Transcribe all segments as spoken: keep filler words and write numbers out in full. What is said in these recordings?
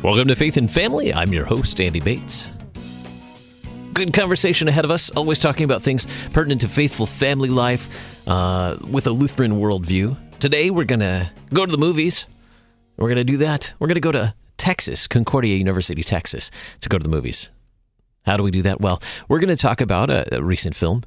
Welcome to Faith and Family. I'm your host, Andy Bates. Good conversation ahead of us, always talking about things pertinent to faithful family life uh, with a Lutheran worldview. Today, we're going to go to the movies. We're going to do that. We're going to go to Texas, Concordia University, Texas, to go to the movies. How do we do that? Well, we're going to talk about a, a recent film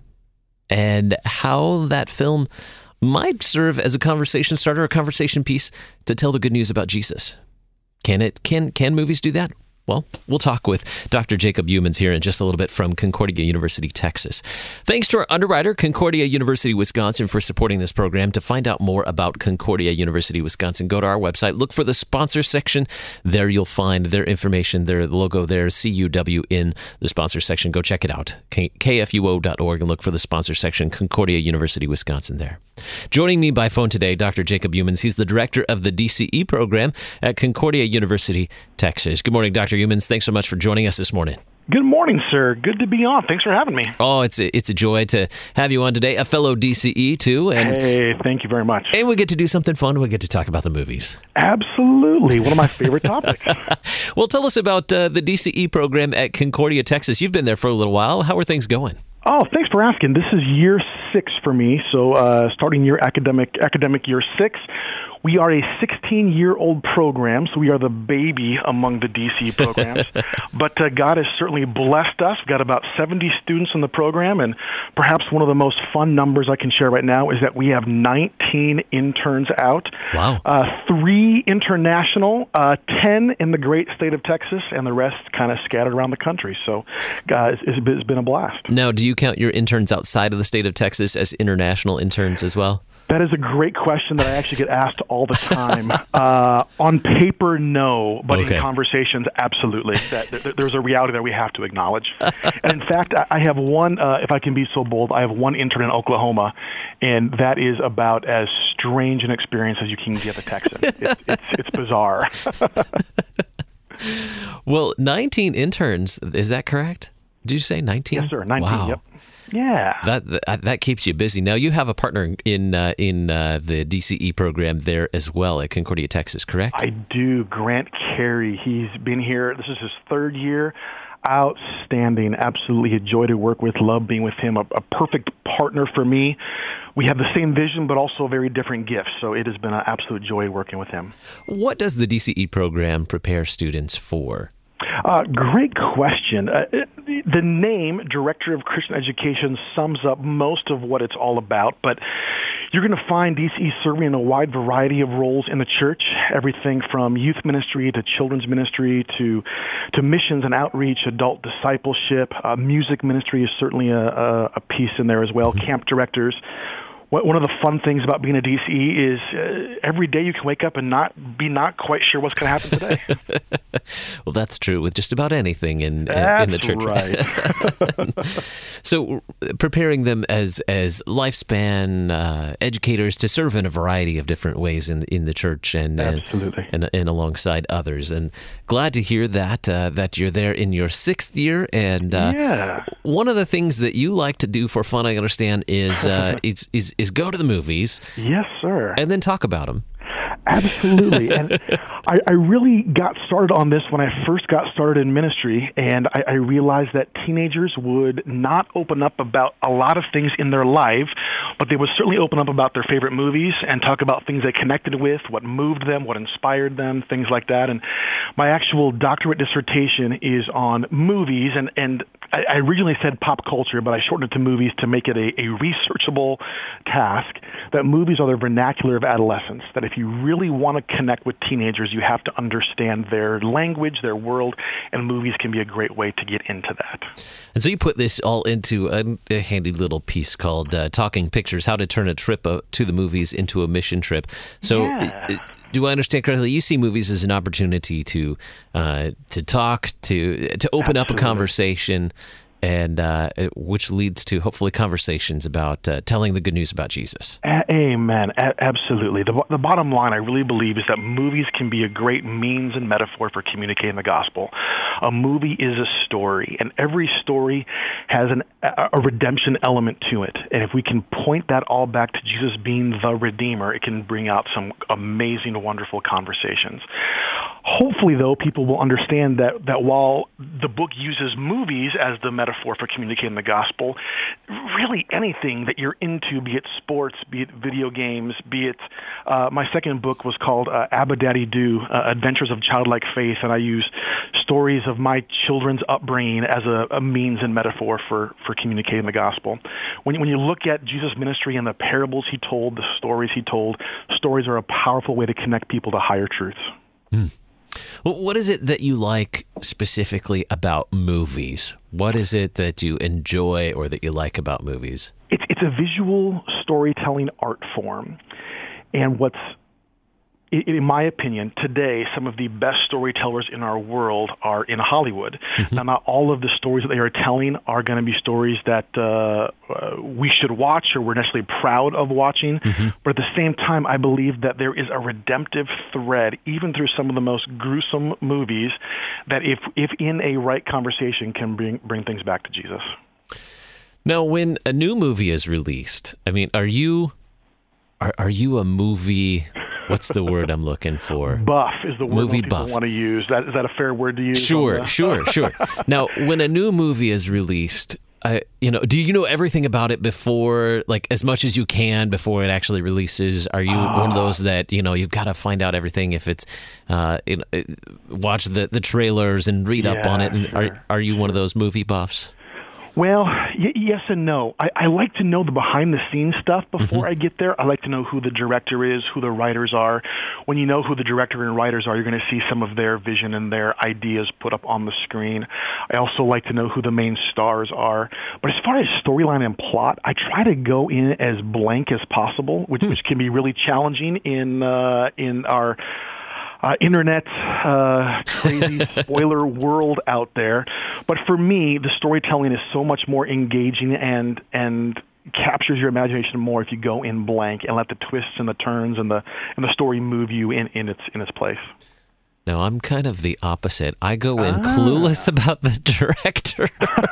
and how that film might serve as a conversation starter, a conversation piece to tell the good news about Jesus. Can it? Can can movies do that? Well, we'll talk with Doctor Jacob Youmans here in just a little bit from Concordia University, Texas. Thanks to our underwriter, Concordia University, Wisconsin, for supporting this program. To find out more about Concordia University, Wisconsin, go to our website. Look for the sponsor section. There you'll find their information, their logo there, C U W in the sponsor section. Go check it out, K F U O dot org, and look for the sponsor section, Concordia University, Wisconsin there. Joining me by phone today, Doctor Jacob Youmans. He's the director of the D C E program at Concordia University, Texas. Good morning, Doctor Youmans. Thanks so much for joining us this morning. Good morning, sir. Good to be on. Thanks for having me. Oh, it's a, it's a joy to have you on today. A fellow D C E, too. And, hey, thank you very much. And we get to do something fun. We get to talk about the movies. Absolutely. One of my favorite topics. Well, tell us about uh, the D C E program at Concordia, Texas. You've been there for a little while. How are things going? Oh, thanks for asking. This is year six for me, so uh, starting year academic academic year six. We are a sixteen-year-old program, so we are the baby among the D C programs. But uh, God has certainly blessed us. We've got about seventy students in the program, and perhaps one of the most fun numbers I can share right now is that we have nineteen interns out. Wow. Uh, three international, uh, ten in the great state of Texas, and the rest kind of scattered around the country. So, guys, it's, it's been a blast. Now, do you count your interns outside of the state of Texas as international interns as well? That is a great question that I actually get asked all the time. uh, on paper, no, but okay. in conversations, absolutely. That, that, there's a reality that we have to acknowledge. And in fact, I have one, uh, if I can be so bold, I have one intern in Oklahoma, and that is about as strange an experience as you can give a Texan. It's, it's, it's bizarre. Well, nineteen interns, is that correct? Did you say nineteen? Yes, sir, nineteen, wow. Yep. Yeah, that, that that keeps you busy. Now you have a partner in uh, in uh, the D C E program there as well at Concordia, Texas, correct? I do. Grant Carey. He's been here. This is his third year. Outstanding. Absolutely a joy to work with. Love being with him. A, a perfect partner for me. We have the same vision, but also very different gifts. So it has been an absolute joy working with him. What does the D C E program prepare students for? Uh, great question. Uh, the name, Director of Christian Education, sums up most of what it's all about, but you're going to find D C E serving in a wide variety of roles in the church, everything from youth ministry to children's ministry to to missions and outreach, adult discipleship. Uh, music ministry is certainly a, a, a piece in there as well, mm-hmm. Camp directors. One of the fun things about being a D C E is uh, every day you can wake up and not be not quite sure what's going to happen today. Well, that's true with just about anything in that's in the church. Right. So, preparing them as as lifespan uh, educators to serve in a variety of different ways in in the church and absolutely and, and, and alongside others. And glad to hear that uh, that you're there in your sixth year. And uh, yeah. one of the things that you like to do for fun, I understand, is uh, is is is go to the movies. Yes, sir. And then talk about them. Absolutely. And I, I really got started on this when I first got started in ministry, and I, I realized that teenagers would not open up about a lot of things in their life, but they would certainly open up about their favorite movies and talk about things they connected with, what moved them, what inspired them, things like that. And my actual doctorate dissertation is on movies, and, and I, I originally said pop culture, but I shortened it to movies to make it a, a researchable task, that movies are the vernacular of adolescence, that if you really want to connect with teenagers, you have to understand their language, their world, and movies can be a great way to get into that. And so you put this all into a, a handy little piece called uh, Talking Pictures, How to Turn a Trip uh, to the Movies into a Mission Trip. So yeah. it, do I understand correctly? You see movies as an opportunity to uh, to talk, to to open Absolutely. up a conversation, and uh, which leads to hopefully conversations about uh, telling the good news about Jesus. Amen. A- absolutely. The, the bottom line, I really believe, is that movies can be a great means and metaphor for communicating the gospel. A movie is a story, and every story has an, a, a redemption element to it. And if we can point that all back to Jesus being the Redeemer, it can bring out some amazing, wonderful conversations. hopefully, though, people will understand that, that while the book uses movies as the metaphor for communicating the gospel, really anything that you're into, be it sports, be it video games, be it uh, my second book was called uh, Abba Daddy Do, uh, Adventures of Childlike Faith, and I use stories of my children's upbringing as a, a means and metaphor for, for communicating the gospel. When, when you look at Jesus' ministry and the parables he told, the stories he told, stories are a powerful way to connect people to higher truths. Mm. Well, what is it that you like specifically about movies? What is it that you enjoy or that you like about movies? It's it's a visual storytelling art form, and what's in my opinion, today, some of the best storytellers in our world are in Hollywood. Mm-hmm. Now, not all of the stories that they are telling are going to be stories that uh, uh, we should watch or we're necessarily proud of watching. Mm-hmm. But at the same time, I believe that there is a redemptive thread, even through some of the most gruesome movies, that if if in a right conversation can bring bring things back to Jesus. Now, when a new movie is released, I mean, are you are are you a movie... What's the word I'm looking for? Buff is the word movie people buff. want to use. That, is that a fair word to use? Sure, sure, sure. Now, when a new movie is released, uh, you know, do you know everything about it before, like as much as you can before it actually releases? Are you uh, one of those that, you know, you've got to find out everything if it's, uh, you know, watch the, the trailers and read yeah, up on it? And sure, are, are you one of those movie buffs? Well, y- yes and no. I-, I like to know the behind-the-scenes stuff before mm-hmm. I get there. I like to know who the director is, who the writers are. When you know who the director and writers are, you're going to see some of their vision and their ideas put up on the screen. I also like to know who the main stars are. But as far as storyline and plot, I try to go in as blank as possible, which, mm. which can be really challenging in uh, in our... Uh, internet uh, crazy spoiler world out there. But for me, the storytelling is so much more engaging and and captures your imagination more if you go in blank and let the twists and the turns and the and the story move you in, in its in its place. No, I'm kind of the opposite. I go in ah. clueless about the director.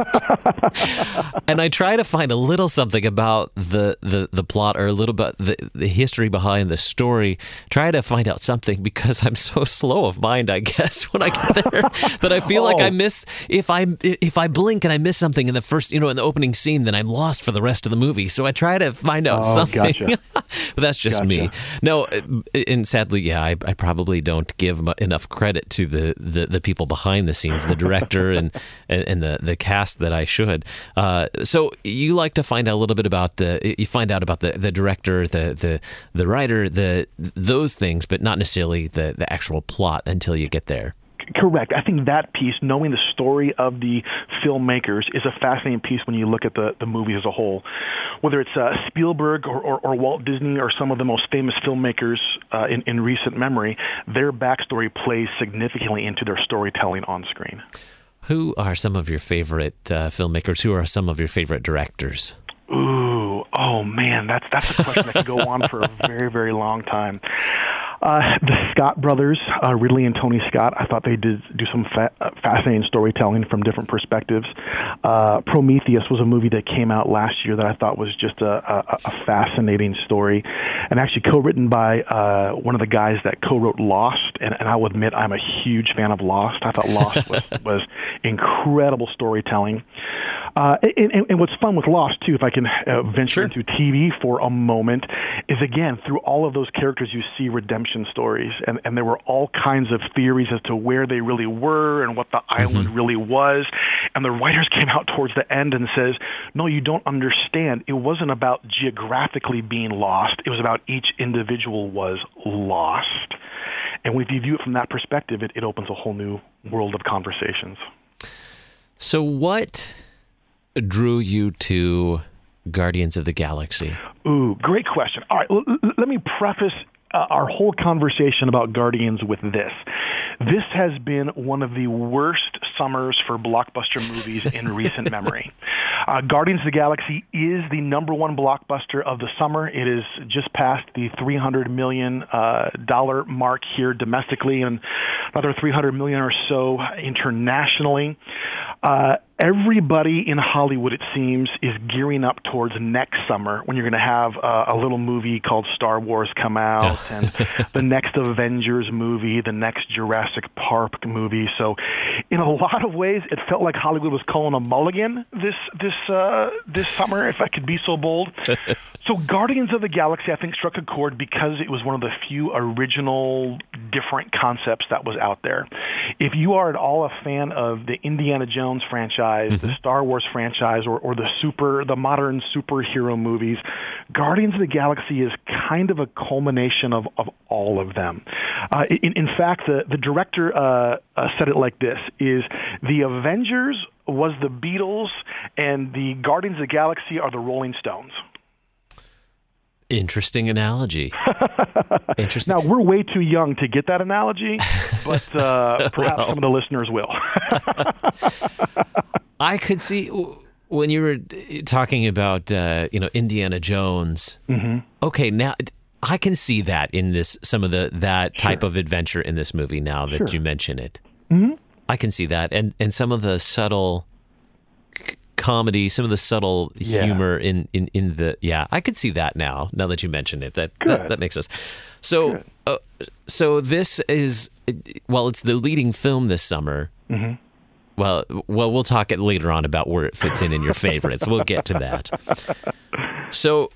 And I try to find a little something about the, the, the plot or a little bit the, the history behind the story. Try to find out something because I'm so slow of mind, I guess, when I get there that I feel oh. like I miss, if I if I blink and I miss something in the first, you know, in the opening scene, then I'm lost for the rest of the movie. So I try to find out oh, something. Gotcha. But that's just gotcha. me. No, and sadly, yeah, I, I probably don't give enough credit to the, the, the people behind the scenes, the director and, and, and the, the cast that I should. Uh, so you like to find out a little bit about the, you find out about the, the director, the, the, the writer, the those things, but not necessarily the, the actual plot until you get there. Correct. I think that piece, knowing the story of the filmmakers, is a fascinating piece when you look at the, the movie as a whole. Whether it's uh, Spielberg or, or, or Walt Disney or some of the most famous filmmakers uh, in, in recent memory, their backstory plays significantly into their storytelling on screen. Who are some of your favorite uh, filmmakers? Who are some of your favorite directors? Ooh, oh man, that's that's a question that could go on for a very, very long time. Uh, the Scott brothers, uh, Ridley and Tony Scott, I thought they did do some fa- uh, fascinating storytelling from different perspectives. Uh, Prometheus was a movie that came out last year that I thought was just a, a, a fascinating story, and actually co-written by uh, one of the guys that co-wrote Lost, and, and I will admit I'm a huge fan of Lost. I thought Lost was, was incredible storytelling. Uh, and, and, and what's fun with Lost, too, if I can uh, venture sure. into T V for a moment, is, again, through all of those characters you see redemption stories. And, and there were all kinds of theories as to where they really were and what the mm-hmm. island really was. And the writers came out towards the end and says, no, you don't understand. It wasn't about geographically being lost. It was about each individual was lost. And if you view it from that perspective, it, it opens a whole new world of conversations. So what drew you to Guardians of the Galaxy? Ooh, great question. All right, l- l- let me preface uh, our whole conversation about Guardians with this. This has been one of the worst summers for blockbuster movies in recent memory. Uh, Guardians of the Galaxy is the number one blockbuster of the summer. It is just past the three hundred million dollars uh, mark here domestically and another three hundred million dollars or so internationally. Uh, everybody in Hollywood, it seems, is gearing up towards next summer when you're going to have uh, a little movie called Star Wars come out, and the next Avengers movie, the next Jurassic Park movie. So, in a lot of ways, it felt like Hollywood was calling a mulligan this this uh, this summer, if I could be so bold. So, Guardians of the Galaxy, I think, struck a chord because it was one of the few original, different concepts that was out there. If you are at all a fan of the Indiana Jones franchise, mm-hmm. the Star Wars franchise, or, or the super, the modern superhero movies, Guardians of the Galaxy is kind of a culmination of, of all of them. Uh, in, in fact, the, the director uh, uh, said it like this, is the Avengers was the Beatles, and the Guardians of the Galaxy are the Rolling Stones. Interesting analogy. Interesting. Now, we're way too young to get that analogy, but uh, perhaps well, some of the listeners will. I could see when you were talking about, uh, you know, Indiana Jones. Mm-hmm. Okay, now I can see that in this, some of the that type sure. of adventure in this movie. Now that sure. you mention it, mm-hmm. I can see that, and and some of the subtle comedy, some of the subtle yeah. humor in, in, in the yeah, I could see that now. Now that you mention it, that that, that makes sense. So, uh, so this is well, it's the leading film this summer. Mm-hmm. Well, well, we'll talk it later on about where it fits in in your favorites. We'll get to that. So,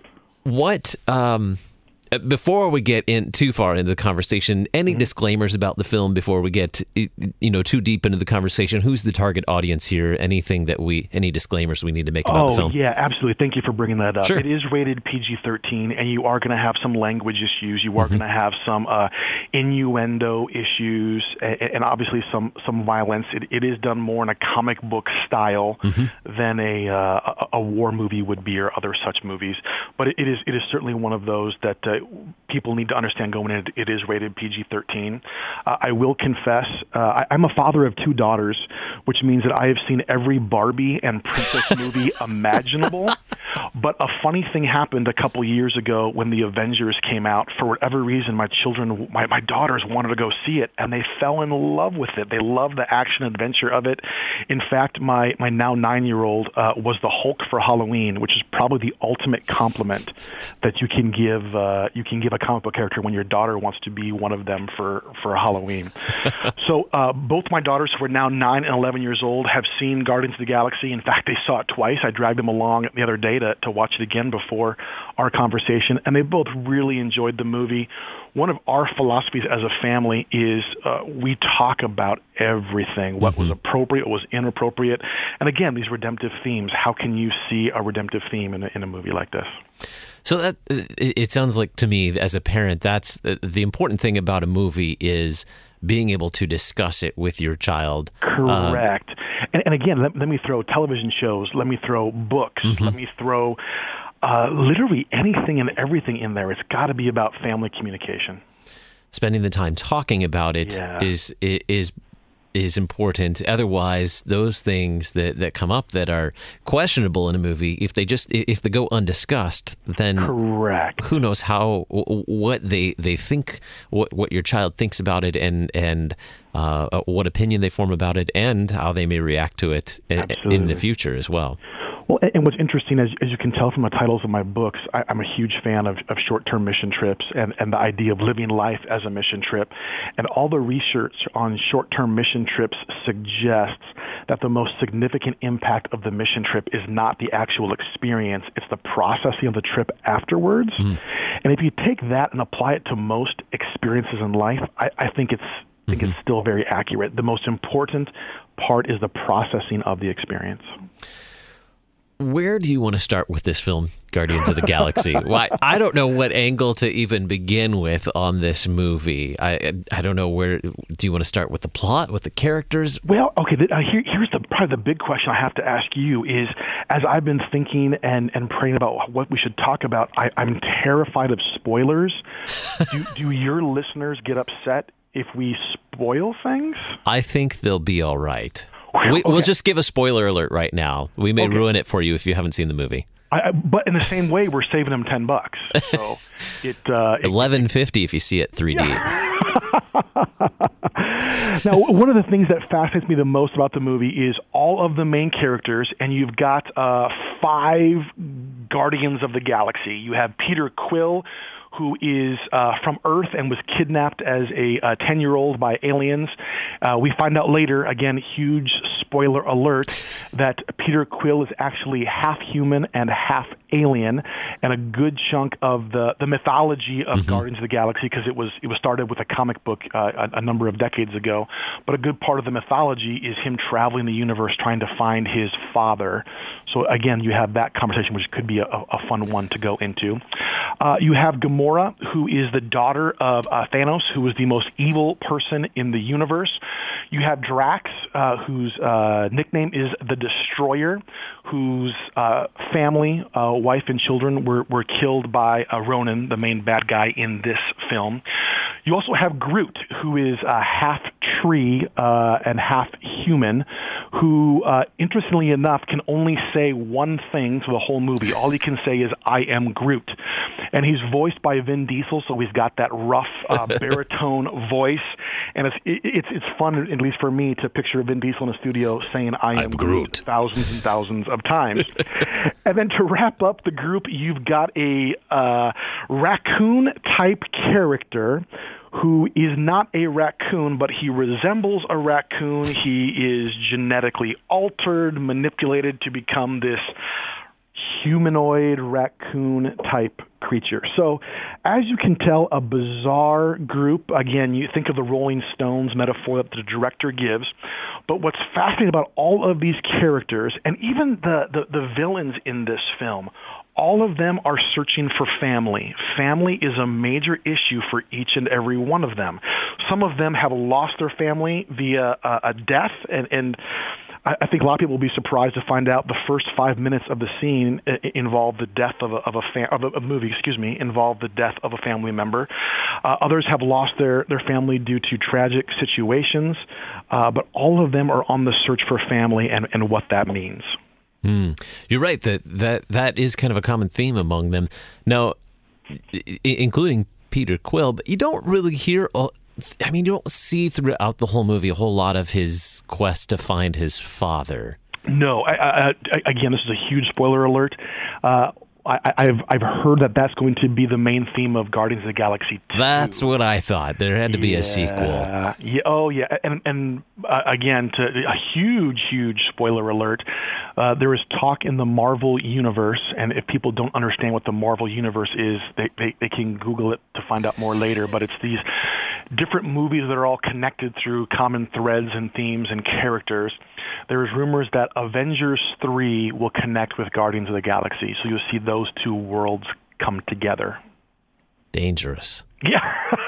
what? Um, before we get in too far into the conversation, any mm-hmm. disclaimers about the film before we get, you know, too deep into the conversation? Who's the target audience here? Anything that we, any disclaimers we need to make about oh, the film? Oh, yeah, absolutely. Thank you for bringing that up. Sure. It is rated P G thirteen, and you are going to have some language issues. You are mm-hmm. going to have some uh, innuendo issues, and, and obviously some some violence. It, it is done more in a comic book style mm-hmm. than a, uh, a a war movie would be, or other such movies. But it, it is it is certainly one of those that uh, people need to understand going in. It is rated P G thirteen. Uh, I will confess, uh, I, I'm a father of two daughters, which means that I have seen every Barbie and princess movie imaginable. But a funny thing happened a couple years ago when the Avengers came out. For whatever reason, my children, my, my daughters wanted to go see it, and they fell in love with it. They loved the action adventure of it. In fact, my, my now nine-year-old uh, was the Hulk for Halloween, which is probably the ultimate compliment that you can give uh, you can give a comic book character when your daughter wants to be one of them for, for Halloween. So uh, both my daughters, who are now nine and eleven years old, have seen Guardians of the Galaxy. In fact, they saw it twice. I dragged them along the other day to, to watch it again before our conversation, and they both really enjoyed the movie. One of our philosophies as a family is uh, we talk about everything, what mm-hmm. was appropriate, what was inappropriate, and again, these redemptive themes. How can you see a redemptive theme in a, in a movie like this? So that it sounds like to me, as a parent, that's the important thing about a movie is being able to discuss it with your child. Correct. Um, and, and again, let, let me throw television shows, let me throw books, mm-hmm. let me throw uh, literally anything and everything in there. It's got to be about family communication. Spending the time talking about it yeah. is is is important. Otherwise, those things that, that come up that are questionable in a movie, if they just if they go undiscussed, then correct. Who knows how what they they think, what what your child thinks about it, and and uh, what opinion they form about it, and how they may react to it Absolutely. in the future as well. Well, and what's interesting, as, as you can tell from the titles of my books, I, I'm a huge fan of, of short-term mission trips and, and the idea of living life as a mission trip. And all the research on short-term mission trips suggests that the most significant impact of the mission trip is not the actual experience, it's the processing of the trip afterwards. Mm. And if you take that and apply it to most experiences in life, I, I think it's I think mm-hmm. it's still very accurate. The most important part is the processing of the experience. Where do you want to start with this film, Guardians of the Galaxy? Why I don't know what angle to even begin with on this movie. I I don't know where. Do you want to start with the plot, with the characters? Well, okay. Uh, here, here's the probably the big question I have to ask you is, as I've been thinking and, and praying about what we should talk about, I, I'm terrified of spoilers. do do your listeners get upset if we spoil things? I think they'll be all right. We, okay. We'll just give a spoiler alert right now. We may okay. ruin it for you if you haven't seen the movie. I, but in the same way, we're saving them ten bucks. So it uh, eleven fifty if you see it three D. Yeah. Now, one of the things that fascinates me the most about the movie is all of the main characters, and you've got uh, five Guardians of the Galaxy. You have Peter Quill, who is uh, from Earth and was kidnapped as a uh, ten-year-old by aliens. Uh, we find out later, again, huge spoiler alert, that Peter Quill is actually half human and half alien, and a good chunk of the, the mythology of mm-hmm. Guardians of the Galaxy, because it was it was started with a comic book uh, a, a number of decades ago, but a good part of the mythology is him traveling the universe trying to find his father. So again, you have that conversation, which could be a, a fun one to go into. Uh, you have Gamora, who is the daughter of uh, Thanos, who is the most evil person in the universe. You have Drax, uh, whose uh, nickname is the Destroyer, whose uh, family, uh, wife and children were, were killed by uh, Ronan, the main bad guy in this film. You also have Groot, who is uh, half tree uh, and half human, who, uh, interestingly enough, can only say one thing for the whole movie. All he can say is, "I am Groot." And he's voiced by Vin Diesel, so he's got that rough uh, baritone voice. And it's, it, it's it's fun, at least for me, to picture Vin Diesel in a studio saying, "I am I'm Groot," Groot thousands and thousands of times. And then to wrap up the group, you've got a uh, raccoon-type character who is not a raccoon, but he resembles a raccoon. He is genetically altered, manipulated to become this humanoid raccoon-type creature. So, as you can tell, a bizarre group. Again, you think of the Rolling Stones metaphor that the director gives. But what's fascinating about all of these characters, and even the, the, the villains in this film, all of them are searching for family. Family is a major issue for each and every one of them. Some of them have lost their family via uh, a death, and, and I think a lot of people will be surprised to find out the first five minutes of the scene involve the death of a, of a, fam- of a, of a movie, excuse me, involve the death of a family member. Uh, others have lost their, their family due to tragic situations, uh, but all of them are on the search for family and, and what that means. Mm. You're right that, that that is kind of a common theme among them. Now, I- including Peter Quill, but you don't really hear, I mean, you don't see throughout the whole movie a whole lot of his quest to find his father. No, I, I, I, again, this is a huge spoiler alert. Uh, I, I've I've heard that that's going to be the main theme of Guardians of the Galaxy two. That's what I thought. There had to be yeah, a sequel. Yeah. Oh, yeah. And and uh, again, to a huge, huge spoiler alert. Uh, there is talk in the Marvel universe, and if people don't understand what the Marvel universe is, they, they they can Google it to find out more later. But it's these different movies that are all connected through common threads and themes and characters. There's rumors that Avengers three will connect with Guardians of the Galaxy, so you'll see those two worlds come together. Dangerous. Yeah.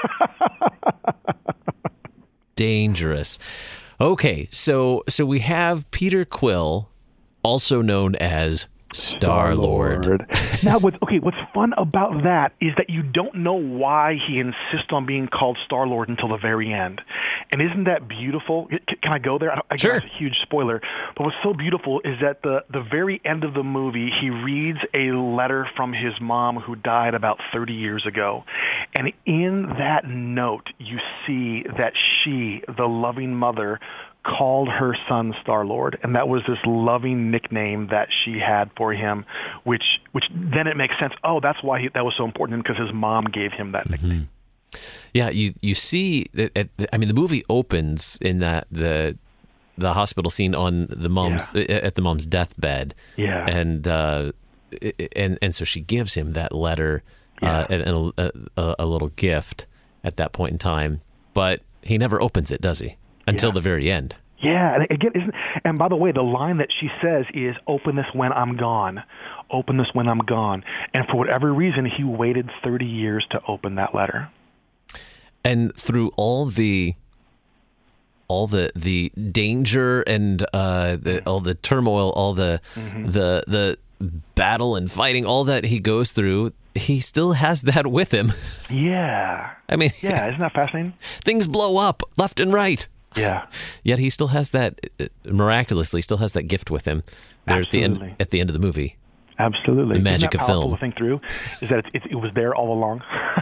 Dangerous. Okay, so so we have Peter Quill, also known as Star-Lord. Star-Lord. Now, what's, okay, what's fun about that is that you don't know why he insists on being called Star-Lord until the very end. And isn't that beautiful? Can I go there? I, I sure. It's a huge spoiler. But what's so beautiful is that the, the very end of the movie, he reads a letter from his mom who died about thirty years ago. And in that note, you see that she, the loving mother, called her son Star-Lord, and that was this loving nickname that she had for him, which which then it makes sense. Oh, that's why he, that was so important, because his mom gave him that nickname. Mm-hmm. Yeah, you you see that. At, I mean, the movie opens in that the the hospital scene on the mom's yeah. at the mom's deathbed. Yeah, and uh, and and so she gives him that letter yeah. uh, and, and a, a, a little gift at that point in time, but he never opens it, does he? Until yeah. the very end. Yeah, and again, isn't, and by the way, the line that she says is, "Open this when I'm gone. Open this when I'm gone." And for whatever reason, he waited thirty years to open that letter. And through all the, all the the danger and uh, the, all the turmoil, all the mm-hmm. the the battle and fighting, all that he goes through, he still has that with him. Yeah. I mean, yeah, isn't that fascinating? Things blow up left and right. Yeah. Yet he still has that, miraculously, still has that gift with him there at the end at the end of the movie. Absolutely. The magic Isn't that of powerful film. to think through is that it, it, it was there all along.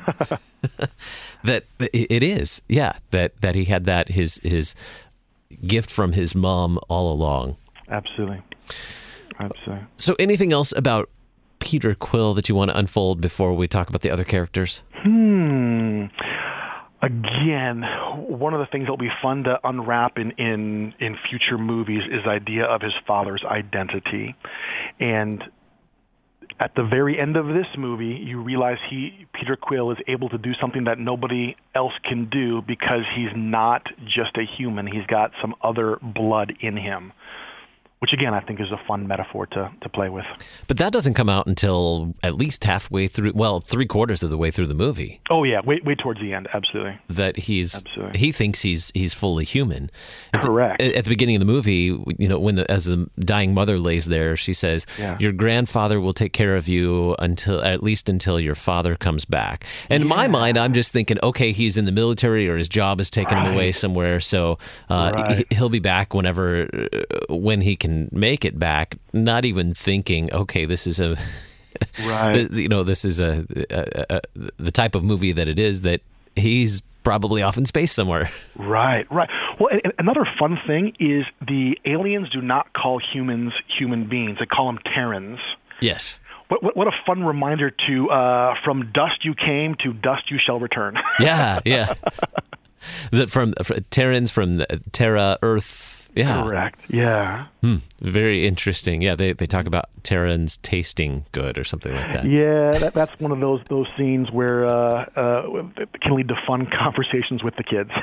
That it is, yeah. That that he had that his his gift from his mom all along. Absolutely. Absolutely. So, anything else about Peter Quill that you want to unfold before we talk about the other characters? Hmm. Again, one of the things that will be fun to unwrap in, in, in future movies is the idea of his father's identity. And at the very end of this movie, you realize he, Peter Quill, is able to do something that nobody else can do because he's not just a human. He's got some other blood in him, which, again, I think is a fun metaphor to, to play with. But that doesn't come out until at least halfway through, well, three quarters of the way through the movie. Oh, yeah, way, way towards the end, absolutely. That he's, Absolutely. he thinks he's he's fully human. At Correct. The, at the beginning of the movie, you know, when the, as the dying mother lays there, she says, Yeah. your grandfather will take care of you until, at least until your father comes back. And in my mind, I'm just thinking, okay, he's in the military or his job has taken him away Right. somewhere, so uh, Right. he, he'll be back whenever, uh, when he can make it back, not even thinking, okay, this is a, Right. you know, this is a, a, a the type of movie that it is, that he's probably off in space somewhere. Right, right. Well, and, and another fun thing is the aliens do not call humans human beings. They call them Terrans. Yes. What, what, what a fun reminder to, uh, from dust you came, to dust you shall return. Yeah, yeah. Is it from, from Terrans, from the Terra, Earth? Yeah. Correct, yeah. Hmm. Very interesting. Yeah, they, they talk about Terrans tasting good or something like that. Yeah, that, that's one of those those scenes where uh, uh, it can lead to fun conversations with the kids.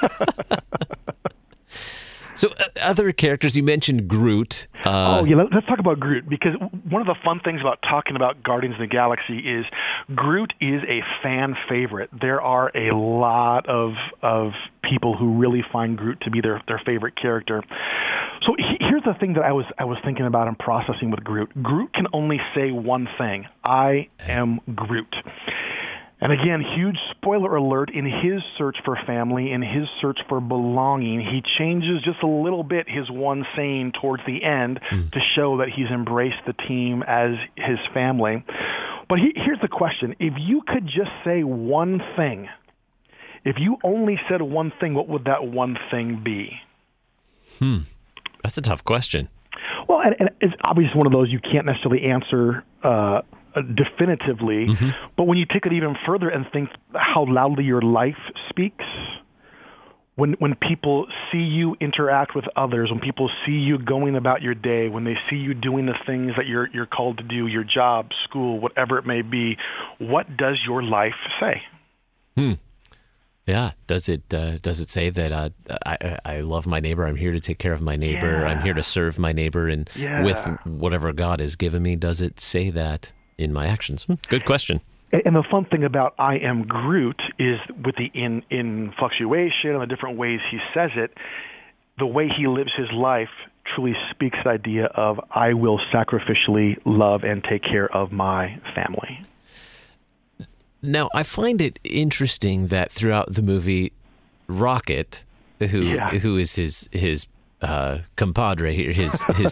So, uh, other characters, you mentioned Groot. Uh, oh, yeah, let, let's talk about Groot, because one of the fun things about talking about Guardians of the Galaxy is Groot is a fan favorite. There are a lot of of people who really find Groot to be their, their favorite character. So he, here's the thing that I was I was thinking about and processing with Groot. Groot can only say one thing: I am Groot. And again, huge spoiler alert, in his search for family, in his search for belonging, he changes just a little bit his one saying towards the end mm. to show that he's embraced the team as his family. But he, here's the question. If you could just say one thing, if you only said one thing, what would that one thing be? Hmm. That's a tough question. Well, and, and it's obviously one of those you can't necessarily answer uh definitively, mm-hmm. but when you take it even further and think how loudly your life speaks, when when people see you interact with others, when people see you going about your day, when they see you doing the things that you're you're called to do, your job, school, whatever it may be, what does your life say? Hmm. Yeah. Does it uh, does it say that uh, I I love my neighbor? I'm here to take care of my neighbor. Yeah. I'm here to serve my neighbor, and yeah. with whatever God has given me, does it say that in my actions? Good question. And the fun thing about I am Groot is with the in, in fluctuation and the different ways he says it, the way he lives his life truly speaks the idea of I will sacrificially love and take care of my family. Now, I find it interesting that throughout the movie, Rocket, who yeah. who is his his uh, compadre here, his his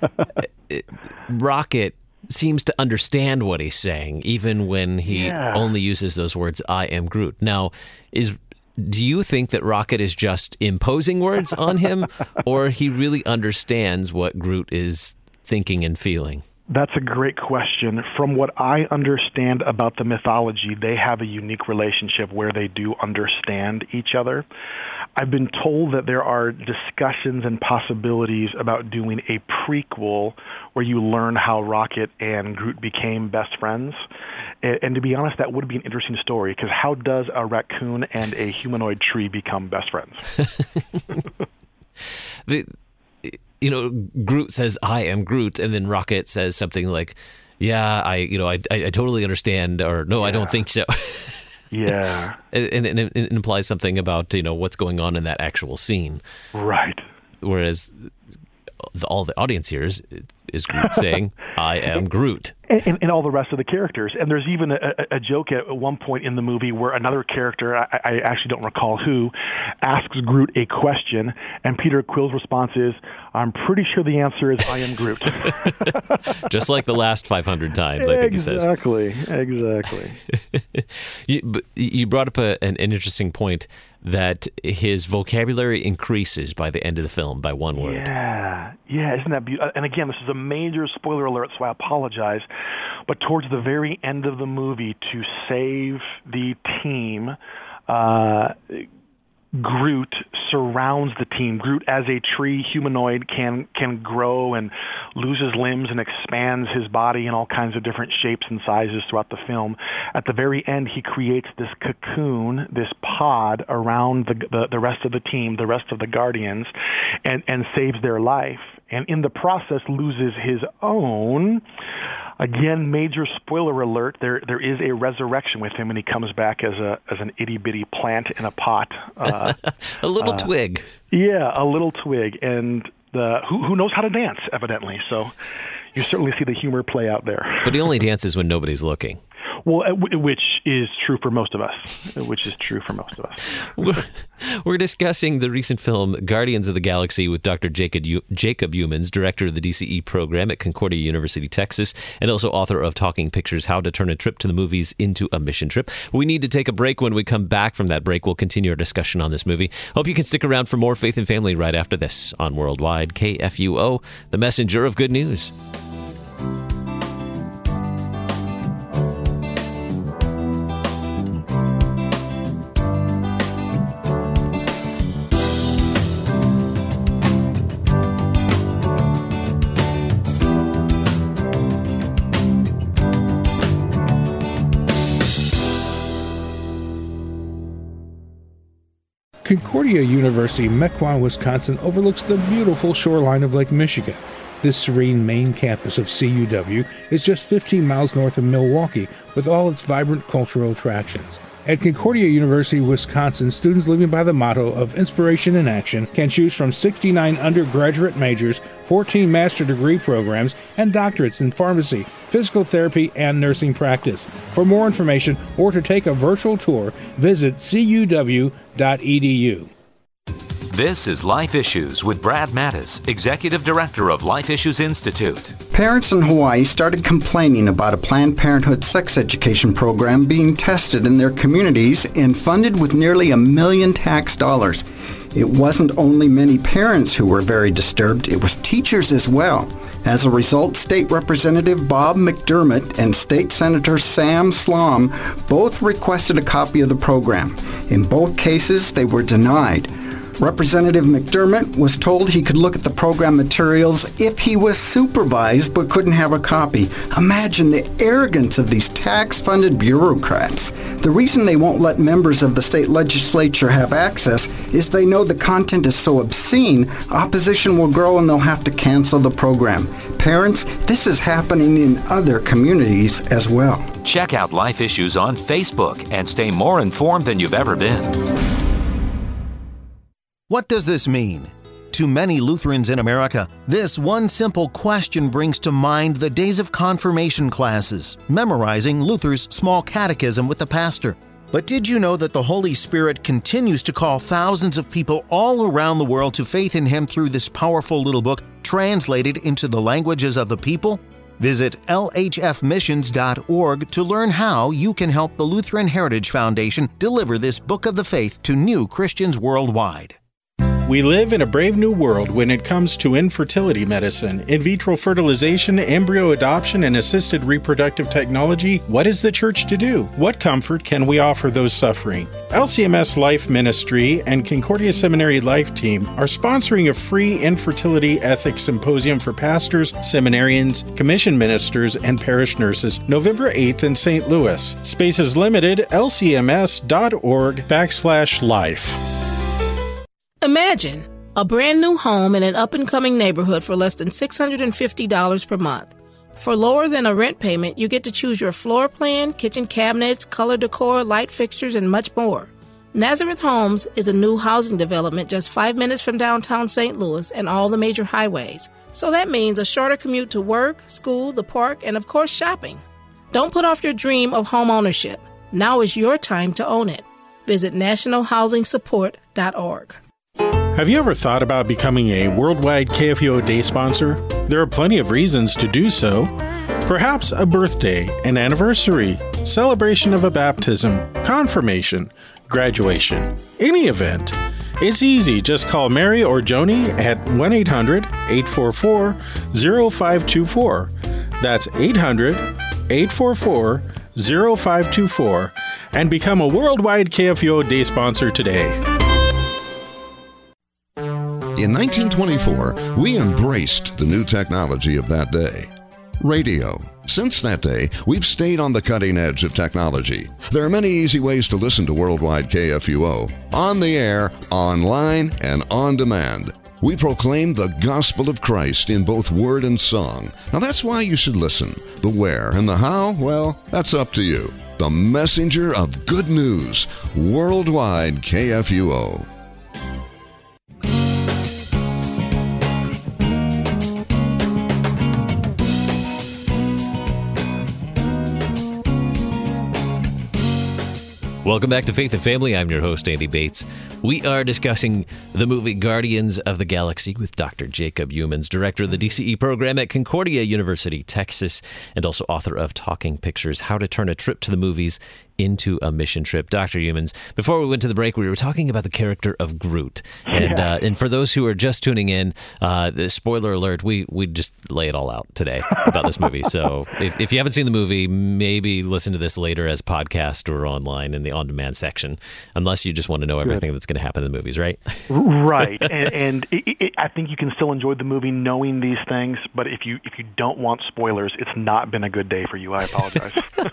Rocket seems to understand what he's saying, even when he yeah. only uses those words, I am Groot. Now, is do you think that Rocket is just imposing words on him, or he really understands what Groot is thinking and feeling? That's a great question. From what I understand about the mythology, they have a unique relationship where they do understand each other. I've been told that there are discussions and possibilities about doing a prequel where you learn how Rocket and Groot became best friends. And to be honest, that would be an interesting story, because how does a raccoon and a humanoid tree become best friends? the You know, Groot says, I am Groot, and then Rocket says something like, yeah, I, you know, I, I, I totally understand, or no, yeah. I don't think so. Yeah. And, and, and it implies something about, you know, what's going on in that actual scene. Right. Whereas the, all the audience hears is Groot saying, I am Groot. and, and all the rest of the characters. And there's even a, a joke at one point in the movie where another character, I, I actually don't recall who, asks Groot a question, and Peter Quill's response is, I'm pretty sure the answer is, I am Groot. Just like the last five hundred times, I think he says. Exactly, exactly. you, you brought up a, an interesting point that his vocabulary increases by the end of the film by one word. Yeah, yeah, isn't that beautiful? And again, this is a major spoiler alert, so I apologize. But towards the very end of the movie, to save the team, uh, Groot surrounds the team. Groot, as a tree humanoid, can can grow and loses limbs and expands his body in all kinds of different shapes and sizes throughout the film. At the very end, he creates this cocoon, this pod around the the, the rest of the team, the rest of the Guardians, and, and saves their life. And in the process, loses his own. Again, major spoiler alert, there there is a resurrection with him, and he comes back as a as an itty-bitty plant in a pot. Uh, a little uh, twig. Yeah, a little twig, and the who, who knows how to dance, evidently. So you certainly see the humor play out there. But he only dances when nobody's looking. Well, which is true for most of us. Which is true for most of us. We're, we're discussing the recent film Guardians of the Galaxy with Doctor Jacob Jacob Youmans, director of the D C E program at Concordia University, Texas, and also author of Talking Pictures: How to Turn a Trip to the Movies into a Mission Trip. We need to take a break. When we come back from that break, we'll continue our discussion on this movie. Hope you can stick around for more Faith and Family right after this on Worldwide K F U O, the messenger of good news. Concordia University, Mequon, Wisconsin overlooks the beautiful shoreline of Lake Michigan. This serene main campus of C U W is just fifteen miles north of Milwaukee, with all its vibrant cultural attractions. At Concordia University, Wisconsin, students living by the motto of inspiration in action can choose from sixty-nine undergraduate majors, fourteen master degree programs, and doctorates in pharmacy, physical therapy, and nursing practice. For more information or to take a virtual tour, visit c u w dot e d u. This is Life Issues with Brad Mattis, Executive Director of Life Issues Institute. Parents in Hawaii started complaining about a Planned Parenthood sex education program being tested in their communities and funded with nearly a million tax dollars. It wasn't only many parents who were very disturbed, it was teachers as well. As a result, State Representative Bob McDermott and State Senator Sam Slom both requested a copy of the program. In both cases, they were denied. Representative McDermott was told he could look at the program materials if he was supervised but couldn't have a copy. Imagine the arrogance of these tax-funded bureaucrats. The reason they won't let members of the state legislature have access is they know the content is so obscene, opposition will grow and they'll have to cancel the program. Parents, this is happening in other communities as well. Check out Life Issues on Facebook and stay more informed than you've ever been. What does this mean? To many Lutherans in America, this one simple question brings to mind the days of confirmation classes, memorizing Luther's small catechism with the pastor. But did you know that the Holy Spirit continues to call thousands of people all around the world to faith in Him through this powerful little book translated into the languages of the people? Visit l h f missions dot org to learn how you can help the Lutheran Heritage Foundation deliver this book of the faith to new Christians worldwide. We live in a brave new world when it comes to infertility medicine, in vitro fertilization, embryo adoption, and assisted reproductive technology. What is the church to do? What comfort can we offer those suffering? L C M S Life Ministry and Concordia Seminary Life Team are sponsoring a free infertility ethics symposium for pastors, seminarians, commission ministers, and parish nurses, November eighth in Saint Louis. Space is limited. L C M S dot org backslash life. Imagine a brand new home in an up-and-coming neighborhood for less than six hundred fifty dollars per month. For lower than a rent payment, you get to choose your floor plan, kitchen cabinets, color decor, light fixtures, and much more. Nazareth Homes is a new housing development just five minutes from downtown Saint Louis and all the major highways. So that means a shorter commute to work, school, the park, and of course shopping. Don't put off your dream of home ownership. Now is your time to own it. Visit national housing support dot org. Have you ever thought about becoming a worldwide K F U O day sponsor? There are plenty of reasons to do so. Perhaps a birthday, an anniversary, celebration of a baptism, confirmation, graduation, any event. It's easy. Just call Mary or Joni at one eight hundred, eight four four, zero five two four. That's eight hundred, eight four four, zero five two four and become a worldwide K F U O day sponsor today. In nineteen twenty-four, we embraced the new technology of that day. Radio. Since that day, we've stayed on the cutting edge of technology. There are many easy ways to listen to Worldwide K F U O. On the air, online, and on demand. We proclaim the gospel of Christ in both word and song. Now that's why you should listen. The where and the how, well, that's up to you. The messenger of good news. Worldwide K F U O. Welcome back to Faith and Family. I'm your host, Andy Bates. We are discussing the movie Guardians of the Galaxy with Doctor Jacob Youmans, director of the D C E program at Concordia University, Texas, and also author of Talking Pictures, How to Turn a Trip to the Movies into a Mission Trip. Doctor Youmans, before we went to the break, we were talking about the character of Groot. And yeah. uh, and for those who are just tuning in, uh, the spoiler alert, we, we just lay it all out today about this movie. So if, if you haven't seen the movie, maybe listen to this later as podcast or online in the on-demand section, unless you just want to know everything Good. That's going to happen in the movies, right? Right. And, and it, it, I think you can still enjoy the movie knowing these things, but if you if you don't want spoilers, it's not been a good day for you. I apologize.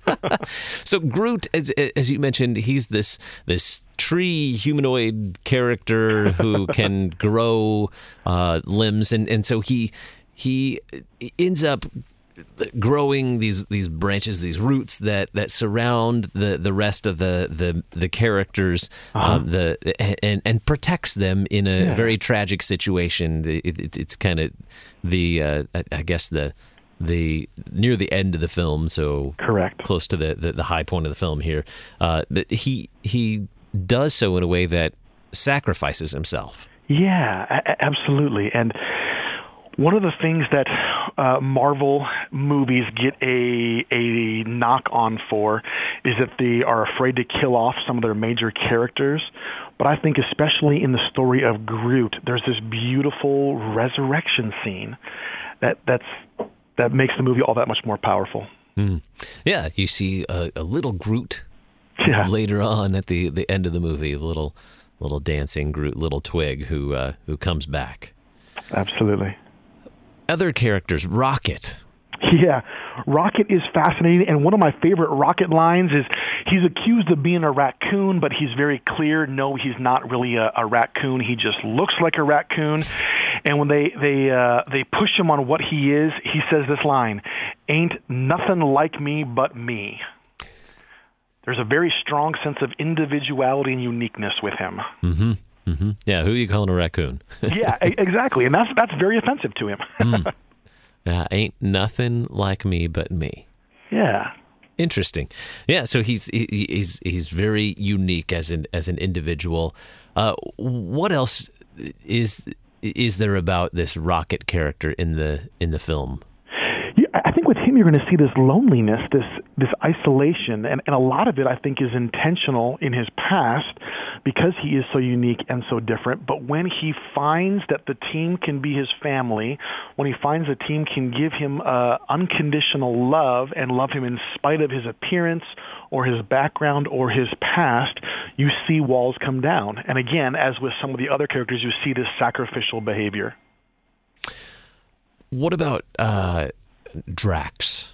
So Groot, as, as you mentioned, he's this this tree humanoid character who can grow uh, limbs, and, and so he he ends up growing these these branches, these roots that, that surround the, the rest of the the, the characters, uh-huh. um, the and and protects them in a yeah. very tragic situation. It, it, it's kind of the uh, I guess the the near the end of the film, so correct, close to the, the, the high point of the film here. Uh, but he he does so in a way that sacrifices himself. Yeah, a- absolutely, and. One of the things that uh, Marvel movies get a a knock on for is that they are afraid to kill off some of their major characters. But I think especially in the story of Groot, there's this beautiful resurrection scene that that's that makes the movie all that much more powerful. Mm. Yeah, you see a, a little Groot yeah. later on at the, the end of the movie, a little little dancing Groot, little twig who uh, who comes back. Absolutely. Other characters, Rocket. Yeah, Rocket is fascinating, and one of my favorite Rocket lines is he's accused of being a raccoon, but he's very clear, no, he's not really a, a raccoon. He just looks like a raccoon. And when they they uh, they push him on what he is, he says this line, "Ain't nothing like me but me." There's a very strong sense of individuality and uniqueness with him. Mm-hmm. Mm-hmm. Yeah, who are you calling a raccoon? Yeah, exactly, and that's that's very offensive to him. mm. uh, ain't nothing like me but me. Yeah, interesting. Yeah, so he's he, he's he's very unique as an as an individual. Uh, what else is is there about this Rocket character in the in the film? Yeah, I think with him you're going to see this loneliness, this this isolation, and, and a lot of it I think is intentional in his past because he is so unique and so different. But when he finds that the team can be his family, when he finds the team can give him uh, unconditional love and love him in spite of his appearance or his background or his past, you see walls come down. And again, as with some of the other characters, you see this sacrificial behavior. What about uh, Drax?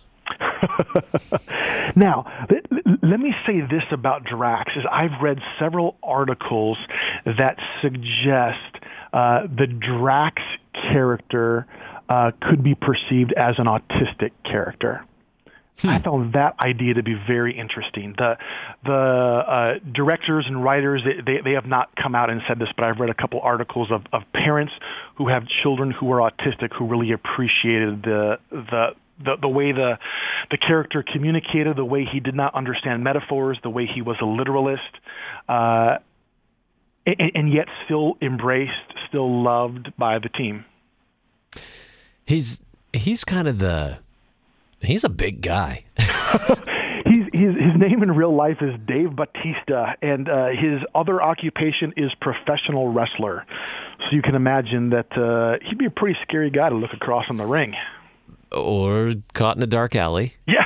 Now, let me say this about Drax, is I've read several articles that suggest uh, the Drax character uh, could be perceived as an autistic character. Hmm. I found that idea to be very interesting. The the uh, directors and writers, they, they have not come out and said this, but I've read a couple articles of, of parents who have children who are autistic who really appreciated the the the, the way the the character communicated, the way he did not understand metaphors, the way he was a literalist, uh, and, and yet still embraced, still loved by the team. He's he's kind of the he's a big guy. he's, his his name in real life is Dave Bautista, and uh, his other occupation is professional wrestler. So you can imagine that uh, he'd be a pretty scary guy to look across in the ring. Or caught in a dark alley. Yeah.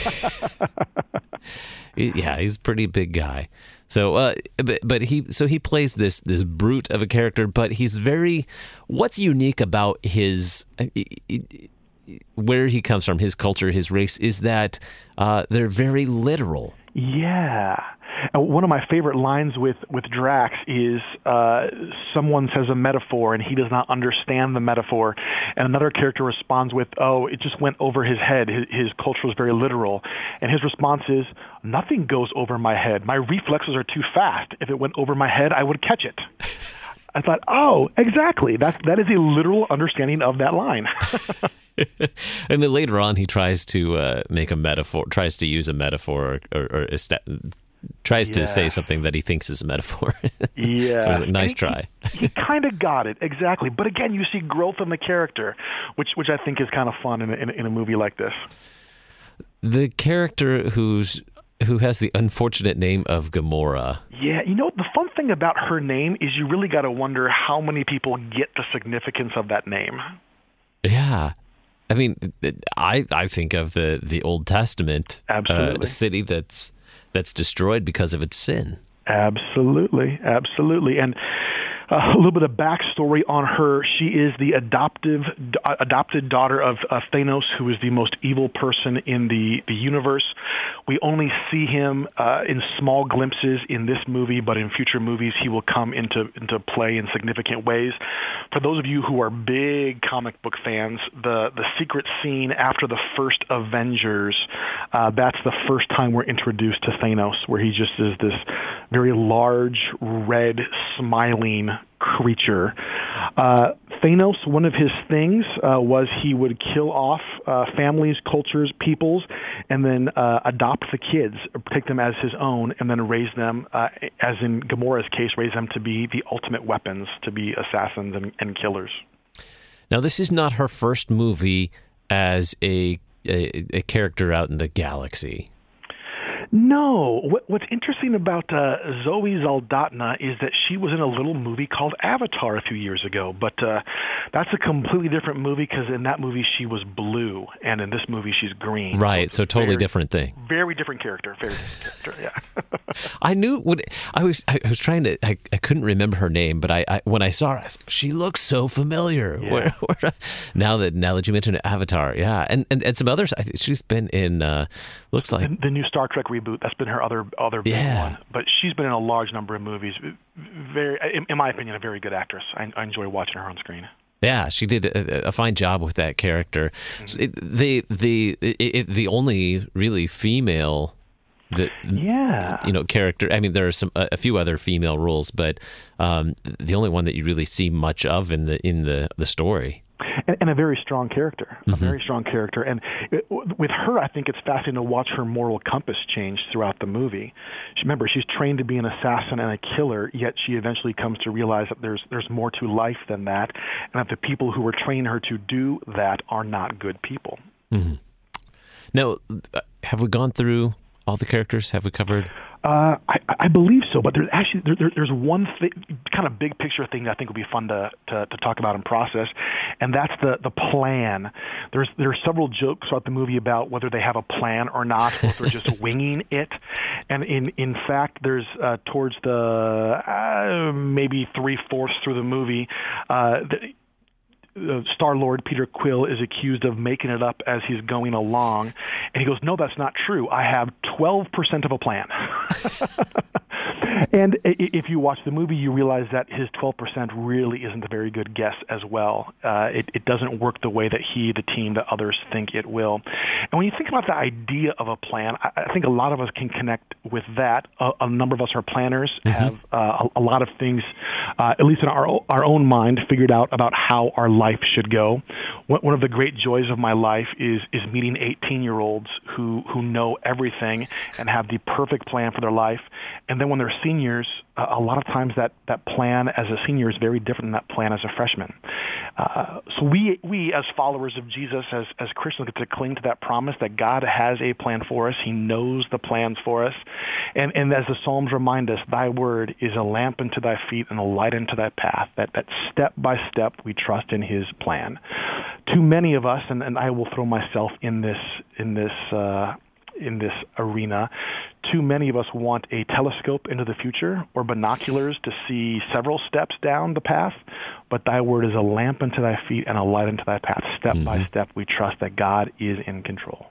Yeah, he's a pretty big guy. So, uh, but, but he so he plays this this brute of a character, but he's very. What's unique about his where he comes from, his culture, his race, is that uh, they're very literal. Yeah. And one of my favorite lines with, with Drax is uh, someone says a metaphor and he does not understand the metaphor, and another character responds with, oh, it just went over his head. His, his culture was very literal. And his response is, nothing goes over my head. My reflexes are too fast. If it went over my head, I would catch it. I thought, oh, exactly. That, that is a literal understanding of that line. And then later on, he tries to uh, make a metaphor, tries to use a metaphor or, or, or a sta- tries yeah. to say something that he thinks is a metaphor. Yeah. So it was a nice try. He, he kind of got it, exactly. But again, you see growth in the character, which which I think is kind of fun in a, in, a, in a movie like this. The character who's who has the unfortunate name of Gamora. Yeah, you know, the fun thing about her name is you really got to wonder how many people get the significance of that name. Yeah. I mean, I I think of the, the Old Testament, absolutely. Uh, a city that's that's destroyed because of its sin. Absolutely, absolutely. And uh, a little bit of backstory on her. She is the adoptive uh, adopted daughter of uh, Thanos, who is the most evil person in the, the universe. We only see him uh, in small glimpses in this movie, but in future movies he will come into, into play in significant ways. For those of you who are big comic book fans, the, the secret scene after the first Avengers, uh, that's the first time we're introduced to Thanos, where he just is this very large, red, smiling creature. Uh, Thanos, one of his things uh, was he would kill off uh, families, cultures, peoples, and then uh, adopt the kids, take them as his own, and then raise them, uh, as in Gamora's case, raise them to be the ultimate weapons, to be assassins and, and killers. Now, this is not her first movie as a, a, a character out in the galaxy. No. What, what's interesting about uh, Zoe Saldana is that she was in a little movie called Avatar a few years ago, but uh, that's a completely different movie because in that movie she was blue, and in this movie she's green. Right, so, so totally very, different thing. Very different character. Very different character. Yeah. I knew when I was I was trying to I, I couldn't remember her name, but I, I when I saw her, I was like, she looks so familiar. Yeah. Where, where, now that now that you mentioned Avatar, yeah, and and, and some others. I think she's been in. Uh, looks like the, the new Star Trek reboot. That's been her other other big yeah. one. But she's been in a large number of movies. Very, in, in my opinion, a very good actress. I, I enjoy watching her on screen. Yeah, she did a, a fine job with that character. Mm-hmm. So it, the the it, it, the only really female. The, yeah, you know, character. I mean, there are some a, a few other female roles, but um, the only one that you really see much of in the in the, the story. And, and a very strong character, a mm-hmm. very strong character. And it, with her, I think it's fascinating to watch her moral compass change throughout the movie. She, remember, she's trained to be an assassin and a killer, yet she eventually comes to realize that there's there's more to life than that, and that the people who were training her to do that are not good people. Mm-hmm. Now, have we gone through all the characters? Have we covered? Uh, I, I believe so, but there's actually there, there, there's one th- kind of big picture thing that I think would be fun to, to, to talk about and process, and that's the, the plan. There's there are several jokes throughout the movie about whether they have a plan or not, or if they're just winging it. And in in fact, there's uh, towards the uh, maybe three fourths through the movie. Uh, the, Uh, Star-Lord Peter Quill is accused of making it up as he's going along, and he goes, no, that's not true. I have twelve percent of a plan. And if you watch the movie, you realize that his twelve percent really isn't a very good guess as well. Uh, it, it doesn't work the way that he, the team, the others think it will. And when you think about the idea of a plan, I, I think a lot of us can connect with that. A, a number of us are planners, mm-hmm. have uh, a, a lot of things, uh, at least in our our own mind, figured out about how our life should go. One, one of the great joys of my life is is meeting eighteen-year-olds who, who know everything and have the perfect plan for their life. And then when they're seniors, uh, a lot of times that, that plan as a senior is very different than that plan as a freshman. Uh, so we, we as followers of Jesus, as, as Christians, get to cling to that promise that God has a plan for us. He knows the plans for us. And, and as the Psalms remind us, thy word is a lamp unto thy feet and a light unto thy path, that, that step by step we trust in his plan. Too many of us, and, and I will throw myself in this, in this, uh, in this arena, too many of us want a telescope into the future or binoculars to see several steps down the path, but thy word is a lamp unto thy feet and a light unto thy path. Step mm-hmm. by step, we trust that God is in control.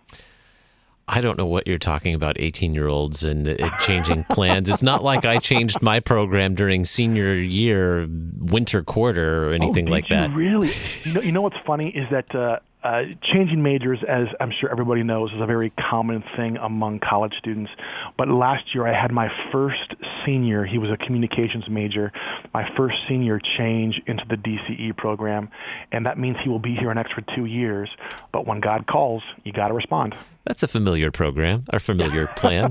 I don't know what you're talking about, eighteen-year-olds and uh, changing plans. It's not like I changed my program during senior year, winter quarter, or anything oh, like you that. Really? You know, you know what's funny is that uh, uh, changing majors, as I'm sure everybody knows, is a very common thing among college students. But last year I had my first senior, he was a communications major, my first senior change into the D C E program, and that means he will be here an extra two years. But when God calls, you got to respond. That's a familiar program, or familiar plan.